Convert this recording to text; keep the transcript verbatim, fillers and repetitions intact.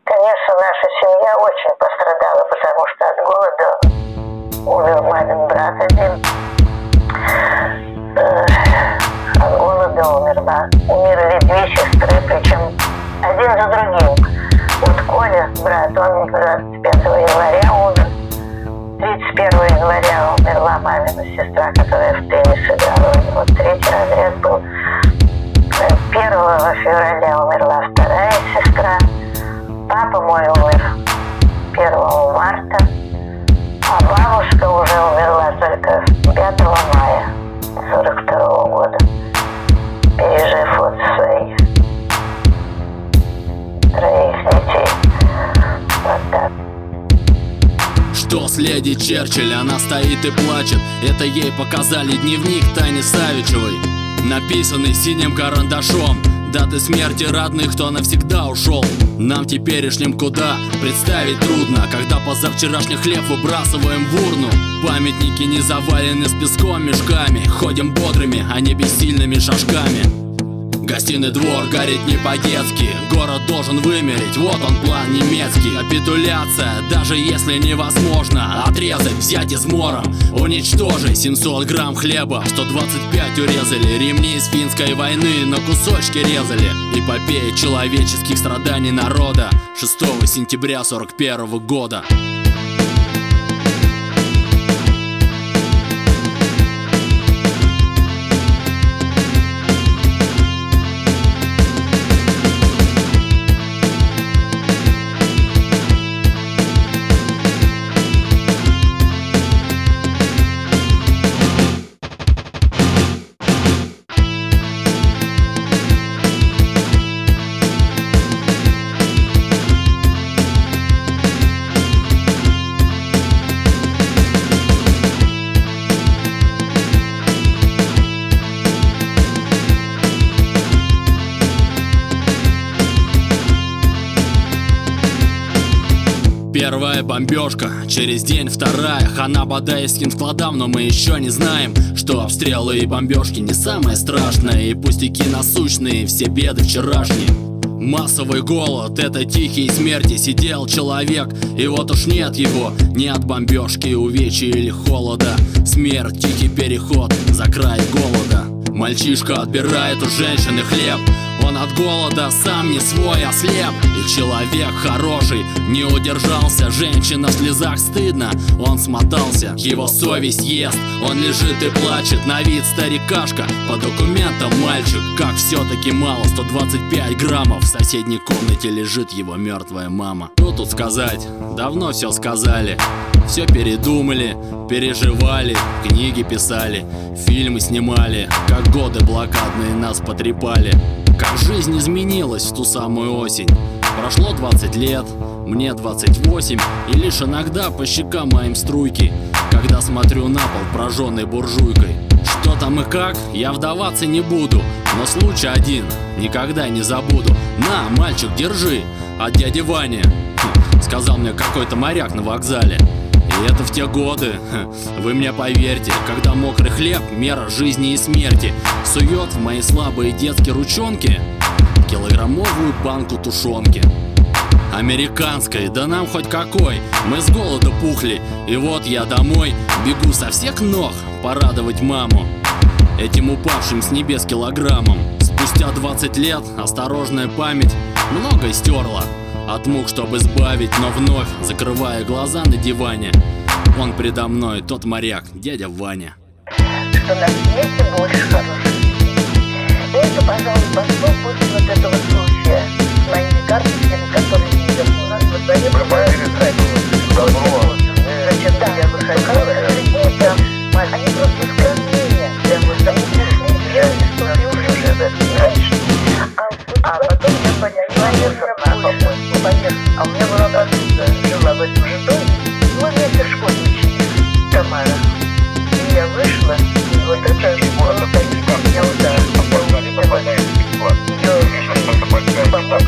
Конечно, наша семья очень пострадала, потому что от голода умер мамин брат один. От голода умерла. Умерли две сестры, причем один за другим. Вот Коля, брат, он двадцать пятого января умер. тридцать первого января умерла мамина сестра, которая в теннис играла. Вот третий разряд был. первого февраля умерла вторая сестра. Папа мой умер первого марта, а бабушка уже умерла только пятого мая сорок второго года, пережив вот своих троих детей. Вот так. Что с леди Черчилль? Она стоит и плачет. Это ей показали дневник Тани Савичевой, написанный синим карандашом. Даты смерти родных, кто навсегда ушел. Нам теперешним куда представить трудно, когда позавчерашний хлеб выбрасываем в урну. Памятники не завалены с песком мешками. Ходим бодрыми, а не бессильными шажками. Гостиный двор горит не по-детски. Город должен вымереть, вот он план немецкий. Капитуляция, даже если невозможно отрезать, взять измором, уничтожить. Семьсот грамм хлеба, сто двадцать пять урезали. Ремни из финской войны на кусочки резали. Эпопея человеческих страданий народа шестого сентября сорок первого года. Первая бомбежка, через день вторая. Хана Бадайским складам, но мы еще не знаем, что обстрелы и бомбежки не самое страшное, и пустяки насущные, все беды вчерашние. Массовый голод — это тихие смерти. Сидел человек, и вот уж нет его. Не от бомбежки, увечья или холода. Смерть, тихий переход за край голода. Мальчишка отбирает у женщины хлеб. Он от голода сам не свой, ослеп. И человек хороший не удержался. Женщина в слезах, стыдно, он смотался. Его совесть ест, он лежит и плачет. На вид старикашка, по документам мальчик. Как все-таки мало, сто двадцать пять граммов. В соседней комнате лежит его мертвая мама. Что тут сказать? Давно все сказали. Все передумали, переживали, книги писали, фильмы снимали. Как годы блокадные нас потрепали. Как жизнь изменилась в ту самую осень. Прошло двадцать лет, мне двадцать восемь, и лишь иногда по щекам моим струйки, когда смотрю на пол, прожженный буржуйкой. Что там и как, я вдаваться не буду, но случай один никогда не забуду. На, мальчик, держи, от дяди Вани, хм, сказал мне какой-то моряк на вокзале. И это в те годы, вы мне поверьте, когда мокрый хлеб — мера жизни и смерти, сует в мои слабые детские ручонки килограммовую банку тушенки. Американской, да нам хоть какой, мы с голода пухли. И вот я домой бегу со всех ног порадовать маму этим упавшим с небес килограммом. Спустя двадцать лет осторожная память многое стерла от мук, чтобы избавить, но вновь, закрывая глаза на диване, он предо мной, тот моряк, дядя Ваня. Что на свете больше хороших. И это, пожалуй, пошло после вот этого случая с моими карточками, которые видят у нас во дворе. Вы поверите, добро. Значит, да, я выходила, и там, они просто из кровения. Прям вот они пришли, делали, что ты уже в этом раньше. А потом я поняла, что поверх, а у меня была подруга, жила в этом же доме, мы вместе в школе учились, Тамара. И я вышла, и вот это вот меня ударило. Ее